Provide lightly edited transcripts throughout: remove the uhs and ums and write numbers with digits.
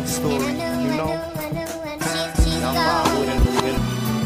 love story, you know? Y'all vibe with it.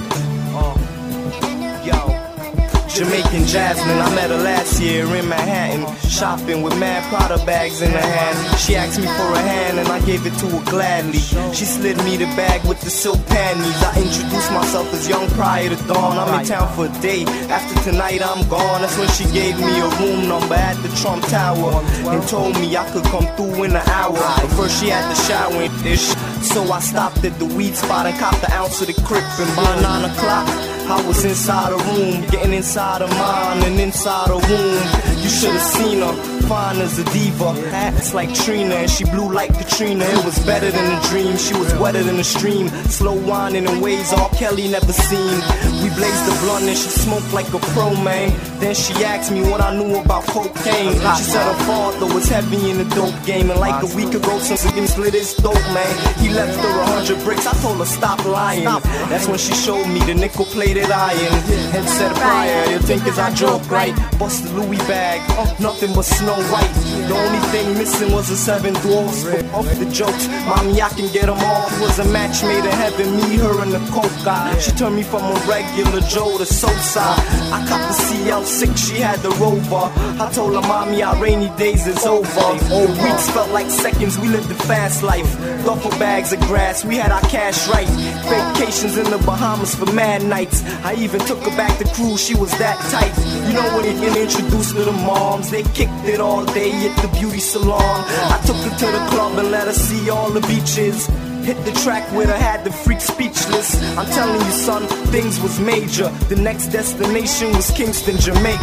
Yo. Jamaican Jasmine, I met her last year in Manhattan, shopping with mad Prada bags in her hand. She asked me for a hand and I gave it to her gladly. She slid me the bag with the silk panties. I introduced myself as young prior to dawn. I'm in town for a day, after tonight I'm gone. That's when she gave me a room number at the Trump Tower and told me I could come through in an hour. But first she had to shower and dish, so I stopped at the weed spot and copped an ounce of the Crip. And by 9 o'clock I was inside a room, getting inside of mine and inside a womb. You should've seen her, fine as a diva, ass like Trina, and she blew like Katrina. It was better than a dream, she was wetter than a stream, slow whining in ways all Kelly never seen. We blazed the blunt and she smoked like a pro, man. Then she asked me what I knew about cocaine. She said her father was heavy in the dope game, and like a week ago since he split his dope, man, he left her 100 bricks. I told her stop lying. That's when she showed me the nickel-plated iron and said prior, you think as I joke, right? Bust the Louis bag, nothing but Snow White. The only thing missing was the 7 dwarfs. Off the jokes, mommy, I can get them off. It was a match made in heaven, me, her, and the coke guy. She turned me from a regular Joe to Sosa. I copped the CL6, she had the Rover. I told her, mommy, our rainy days is over. The weeks felt like seconds, we lived the fast life. Duffel bags of grass, we had our cash right. Vacations in the Bahamas for mad nights. I even took her back to cruise, she was that tight. You know when you get introduced to the moms, they kicked it all day at the beauty salon. I took her to the club and let her see all the beaches. Hit the track with her, had the freak speechless. I'm telling you, son, things was major. The next destination was Kingston, Jamaica.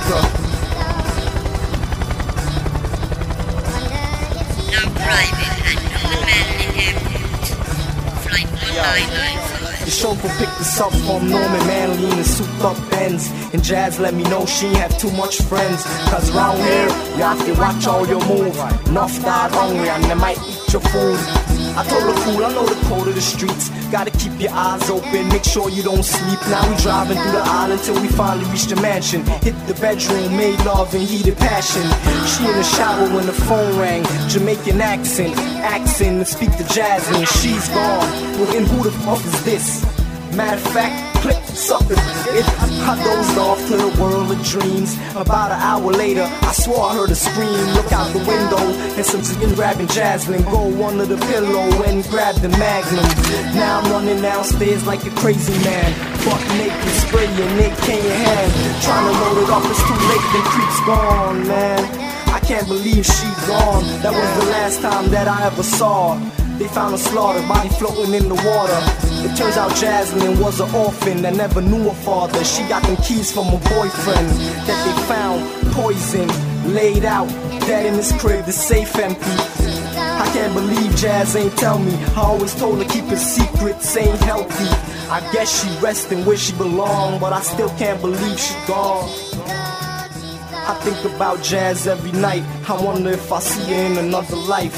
Now private and non-manly airport. Flight 1995. The chauffeur picked us up from Norman Manley in the souped up Benz. And Jazz let me know she ain't have too much friends. Cause round here, you have to watch all your moves. Enough that hungry and they might eat your food. I told her, cool, I know the code of the streets. Gotta keep your eyes open, make sure you don't sleep. Now we driving through the island till we finally reach the mansion. Hit the bedroom, made love and heated passion. She in the shower when the phone rang. Jamaican accent to speak to Jasmine. She's gone, well then who the fuck is this? Matter of fact, click, sucker. I dozed off to the world of dreams. About an hour later, I swore I heard a scream. Look out the window and some chicken grabbing Jasmine. Go under the pillow and grab the Magnum. Now I'm running downstairs like a crazy man. Fuck naked, spray and AK in hand. Trying to load it up, it's too late, the creep's gone, man. I can't believe she's gone. That was the last time that I ever saw her. They found her slaughtered, body floating in the water. It turns out Jasmine was an orphan that never knew her father. She got them keys from her boyfriend that they found poisoned, laid out, dead in his crib, the safe empty. I can't believe Jazz ain't tell me. I always told her keep it secret, ain't healthy. I guess she resting where she belong, but I still can't believe she gone. I think about Jazz every night. I wonder if I see her in another life.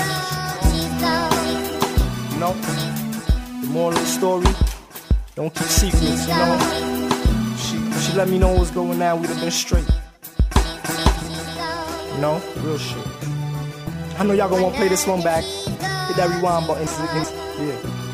You know, the moral of the story, don't keep secrets, you know. She let me know what's going on, we'd have been straight. You know, real shit. I know y'all gonna wanna play this one back. Hit that rewind button. Yeah.